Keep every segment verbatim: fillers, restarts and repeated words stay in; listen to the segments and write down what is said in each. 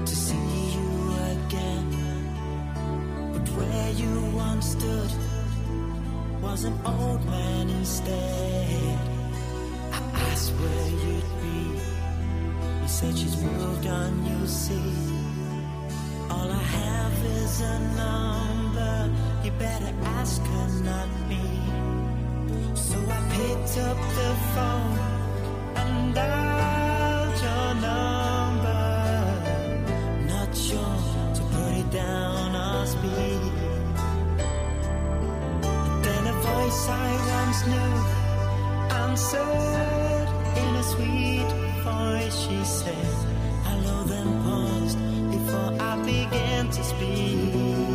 to see you again. But where you once stood was an old man instead. I asked where you'd be. You said she's moved on, you see. All I have is a number. You better ask her, not me. So I picked up the phone and dialed your number. Not sure to put it down or speak. And then a voice I once knew answered in a sweet voice. She said hello, then paused before I began to speak.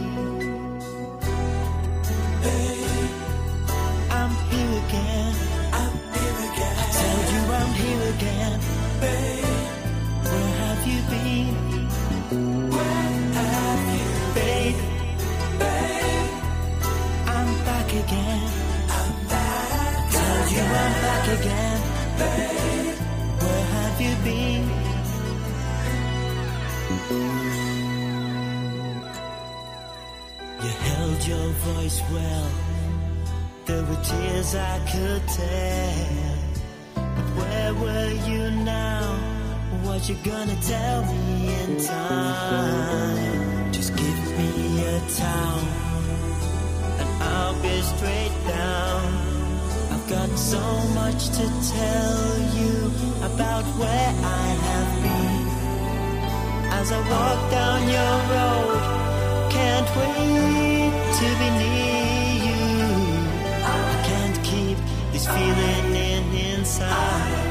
Hey, I'm here again. I'm here again. I tell you I'm here again. Babe, where have you been? Where have you been? Babe, I'm back again. I'm back. Tell you I'm back again. Babe, where have you been? You held your voice well. There were tears I could tell. But where were you now? What you gonna tell me in time? Just give me a towel and I'll be straight down. I've got so much to tell you about where I have been. As I walk down your road, can't wait to be near you. I can't keep this feeling in inside.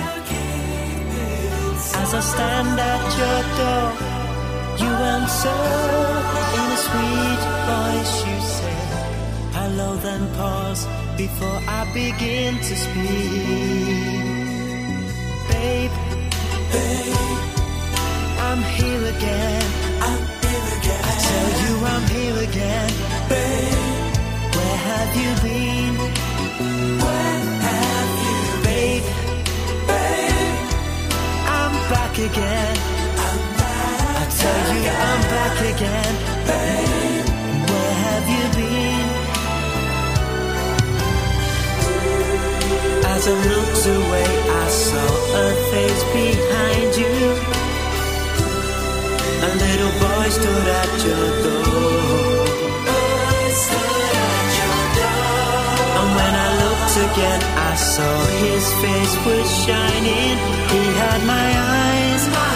As I stand at your door, you answer in a sweet voice. You say hello, then pause before I begin to speak. Babe, babe, I'm here again. I'm here again. I tell you I'm here again. Babe, where have you been? Where have you been? Babe, I'm back again. I'm back. I tell you I'm back again. Babe, where have you been? As I looked away, I saw a face behind you. A little boy stood at your door. Boy stood at your door. And when I looked again, I saw his face was shining. He had my eyes.